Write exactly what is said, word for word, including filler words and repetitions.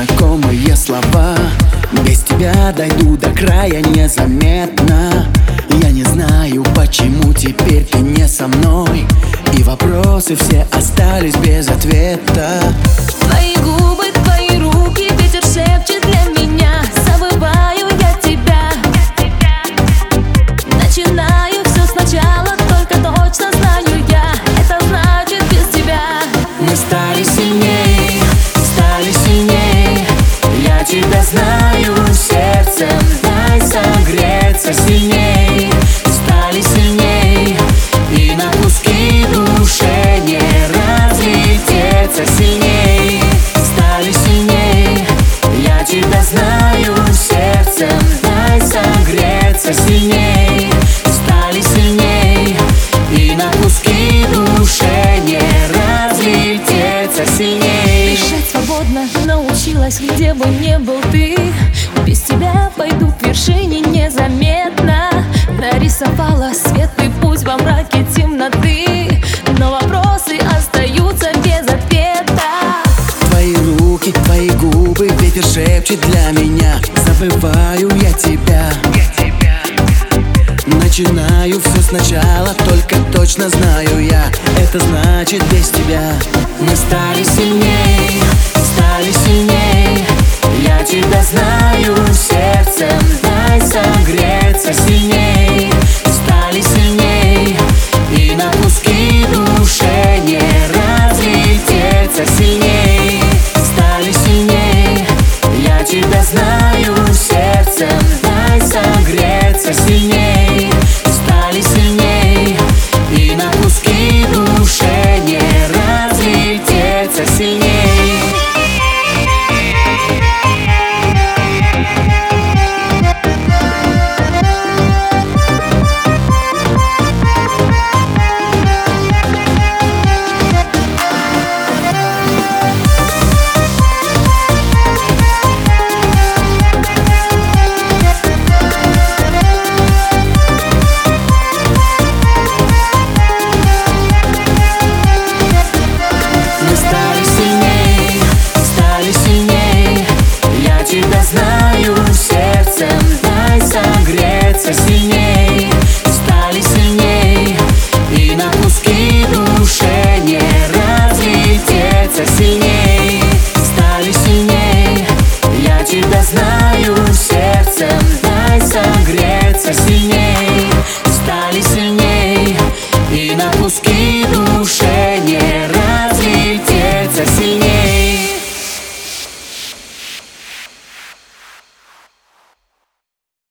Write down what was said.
знакомые слова. Без тебя дойду до края незаметно. Я не знаю, почему теперь ты не со мной, и вопросы все остались без ответа. Твои губы, твои руки, ветер шепчет для меня. Забываю я тебя, начинаю все сначала, только точно знаю я, это значит без тебя. Мы стали сильней, стали сильней. Я тебя знаю сердцем, дай согреться сильней. Стали сильней, и на куски душе не разлететься сильней. Стали сильней, я тебя знаю сердцем, дай согреться сильней. Стали сильней, и на куски душе не разлететься сильней. Дышать свободно научилась, где бы ни был ты. Без тебя пойду к вершине незаметно. Нарисовала светлый путь во мраке темноты, но вопросы остаются без ответа. Твои руки, твои губы, ветер шепчет для меня. Забываю я тебя, начинаю все сначала, только точно знаю я, это значит без тебя. Мы стали сильней, стали сильней. Я тебя знаю сердцем, дай согреться сильней. Стали сильней, и на куски душе не разлететься сильней.